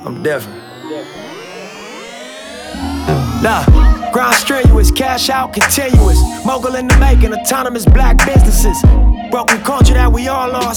I'm different. Nah, grind strenuous, cash out continuous. Mogul in the making, autonomous black businesses. Broken culture that we all lost.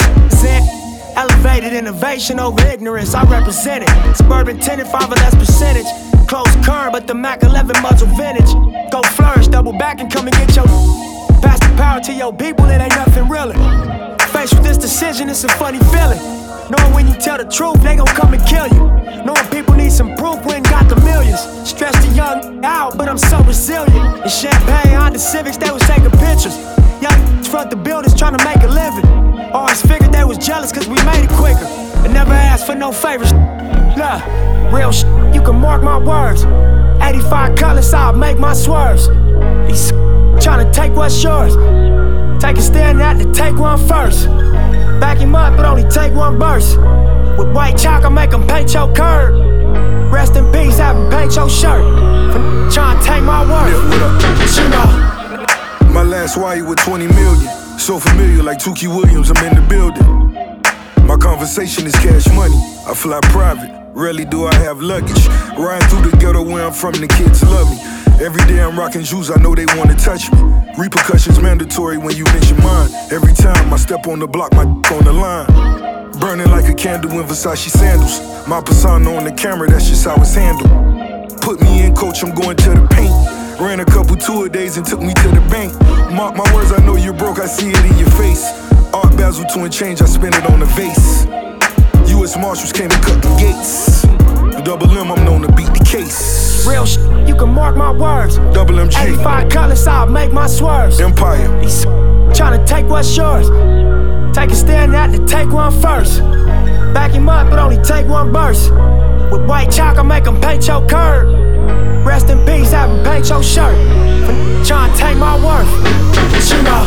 Elevated innovation over ignorance, I represent it. Suburban tenant, 5 or less percentage. Close current, but the Mac 11 muzzle vintage. Go flourish, double back and come and get your. Pass the power to your people, it ain't nothing really. Faced with this decision, it's a funny feeling. Knowing when you tell the truth, they gon' come and kill you. Knowing people need some proof, we ain't got the millions. Stress the young out, but I'm so resilient. In Champagne, Honda Civics, they was taking pictures. Young front the buildings trying to make a living. Always figured they was jealous cause we made it quicker. And never asked for no favors. Nah, real you can mark my words. 85 colors, I'll make my swerves. These trying to take what's yours. Take a stand out to take one first. Back him up, but only take one burst. With white chalk, I make him paint your curb. Rest in peace, have him paint your shirt. For trying to take my word. Yeah, what up? But you know. My last wire with 20 million. So familiar like Tukey Williams, I'm in the building. My conversation is cash money. I fly private, rarely do I have luggage. Riding through the ghetto where I'm from, the kids love me. Every day I'm rocking shoes, I know they wanna touch me. Repercussions mandatory when you mention mine. Every time I step on the block, my on the line. Burning like a candle in Versace sandals. My persona on the camera, that's just how it's handled. Put me in, coach, I'm going to the paint. Ran a couple tour days and took me to the bank. Mark my words, I know you're broke, I see it in your face. Art Basel to and change, I spend it on the vase. U.S. Marshals came to cut the gates. Double M, I'm known to beat the case. Real you can mark my words. Double MG. 85 colors, I'll make my swerves. Empire. These trying to take what's yours. Take a stand out to take one first. Back him up, but only take one burst. With white chalk, I make him paint your curb. Rest in peace, have him paint your shirt. For trying to take my worth. But you know.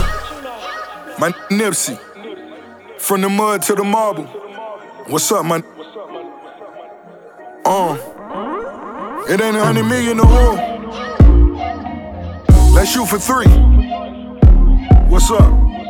My Nipsey. From the mud to the marble. What's up, my It ain't 100 million no more. Let's shoot for 3. What's up?